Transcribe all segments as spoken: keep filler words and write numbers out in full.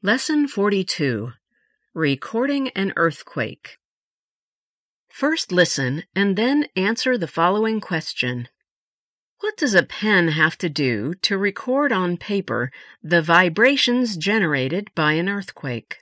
Lesson forty-two. Recording an Earthquake. First listen and then answer the following question. What does a pen have to do to record on paper the vibrations generated by an earthquake?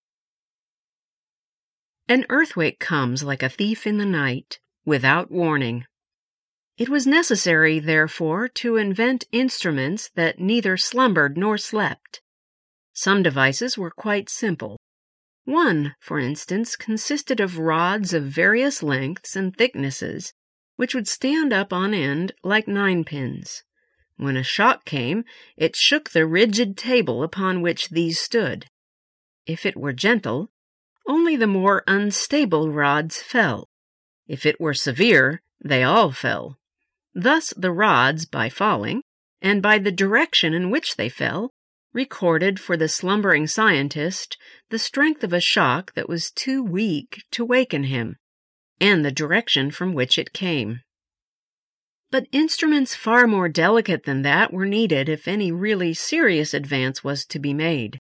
An earthquake comes like a thief in the night, without warning. It was necessary, therefore, to invent instruments that neither slumbered nor slept. Some devices were quite simple. One, for instance, consisted of rods of various lengths and thicknesses, which would stand up on end like ninepins. When a shock came, it shook the rigid table upon which these stood. If it were gentle, only the more unstable rods fell. If it were severe, they all fell. Thus the rods, by falling, and by the direction in which they fell, recorded for the slumbering scientist the strength of a shock that was too weak to waken him, and the direction from which it came. But instruments far more delicate than that were needed if any really serious advance was to be made.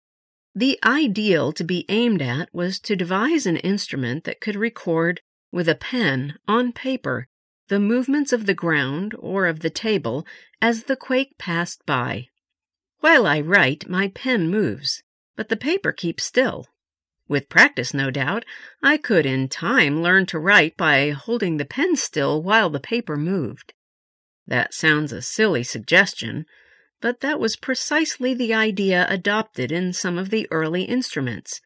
The ideal to be aimed at was to devise an instrument that could record with a pen on paper the movements of the ground or of the table as the quake passed by. While I write, my pen moves, but the paper keeps still. With practice, no doubt, I could in time learn to write by holding the pen still while the paper moved. That sounds a silly suggestion, but that was precisely the idea adopted in some of the early instruments.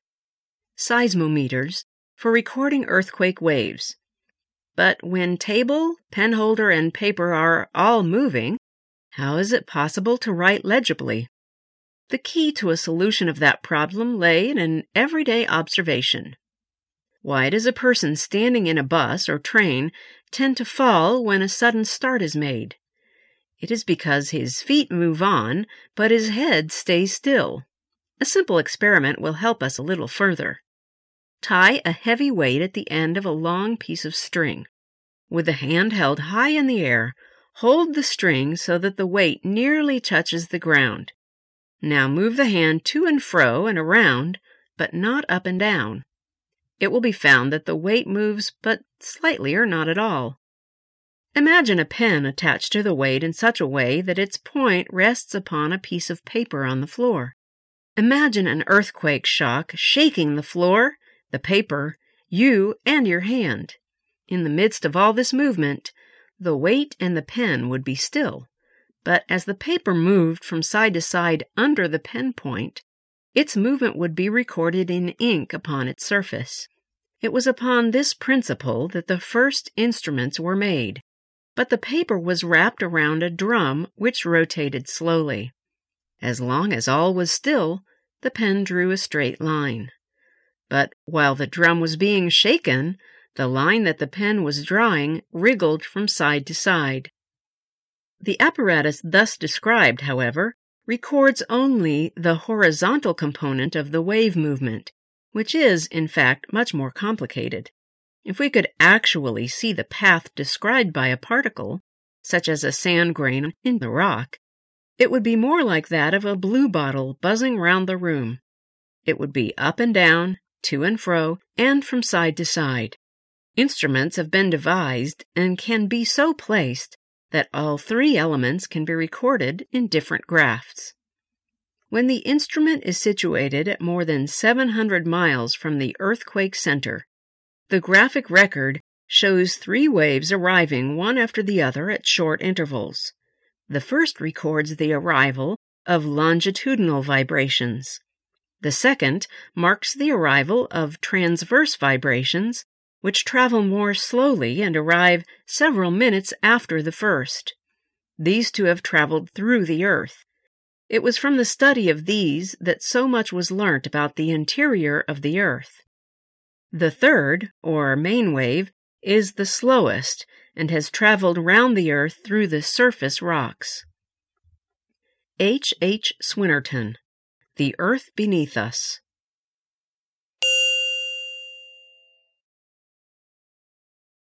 Seismometers for recording earthquake waves. But when table, penholder, and paper are all moving, how is it possible to write legibly? The key to a solution of that problem lay in an everyday observation. Why does a person standing in a bus or train tend to fall when a sudden start is made? It is because his feet move on, but his head stays still. A simple experiment will help us a little further. Tie a heavy weight at the end of a long piece of string. With the hand held high in the air, hold the string so that the weight nearly touches the ground. Now move the hand to and fro and around, but not up and down. It will be found that the weight moves but slightly or not at all. Imagine a pen attached to the weight in such a way that its point rests upon a piece of paper on the floor. Imagine an earthquake shock shaking the floor, the paper, you, and your hand. In the midst of all this movement, the weight and the pen would be still, but as the paper moved from side to side under the pen point, its movement would be recorded in ink upon its surface. It was upon this principle that the first instruments were made, but the paper was wrapped around a drum which rotated slowly. As long as all was still, the pen drew a straight line. But while the drum was being shaken, the line that the pen was drawing wriggled from side to side. The apparatus thus described, however, records only the horizontal component of the wave movement, which is, in fact, much more complicated. If we could actually see the path described by a particle, such as a sand grain in the rock, it would be more like that of a bluebottle buzzing round the room. It would be up and down, to and fro, and from side to side. Instruments have been devised and can be so placed that all three elements can be recorded in different graphs. When the instrument is situated at more than seven hundred miles from the earthquake center, the graphic record shows three waves arriving one after the other at short intervals. The first records the arrival of longitudinal vibrations. The second marks the arrival of transverse vibrations, which travel more slowly and arrive several minutes after the first. These two have traveled through the earth. It was from the study of these that so much was learnt about the interior of the earth. The third, or main wave, is the slowest and has traveled round the earth through the surface rocks. H. H. Swinnerton, The Earth Beneath Us.